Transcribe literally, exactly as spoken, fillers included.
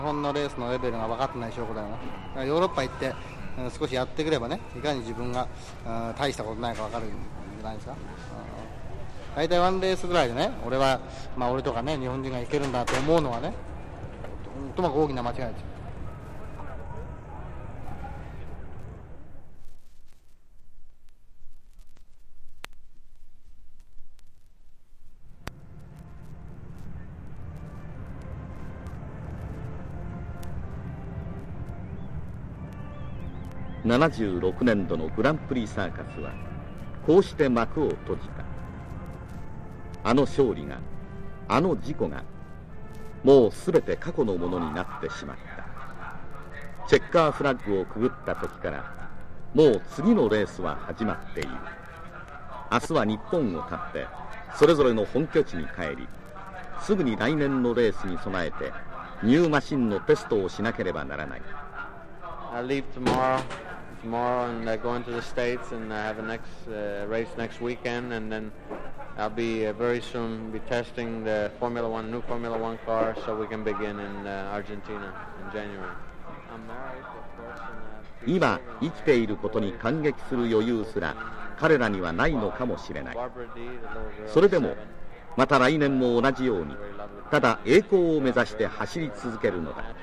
日本のレースのレベルが分かってない証拠だよな。ヨーロッパ行って少しやってくればね、いかに自分が大したことないか分かるんじゃないですか。大体ワンレースぐらいでね、俺は、まあ俺とかね、日本人がいけるんだと思うのはね、ともかく大きな間違いですよ。 ななじゅうろくねんどのグランプリサーカスはこうして幕を閉じた。あの勝利が、あの事故がもうすべて過去のものになってしまった。チェッカーフラッグをくぐった時からもう次のレースは始まっている。明日は日本を勝ってそれぞれの本拠地に帰り、すぐに来年のレースに備えてニューマシンのテストをしなければならない。 I leave tomorrow, tomorrow, and I go into the States, and I have a next uh, race next weekend, and then I'll be uh, very soon be testing the Formula One, new Formula One car, so we can begin in uh, Argentina in January. I'm married, of course, and uh, 今生きていることに感激する余裕すら彼らにはないのかもしれない。それでもまた来年も同じようにただ栄光を目指して走り続けるのだ。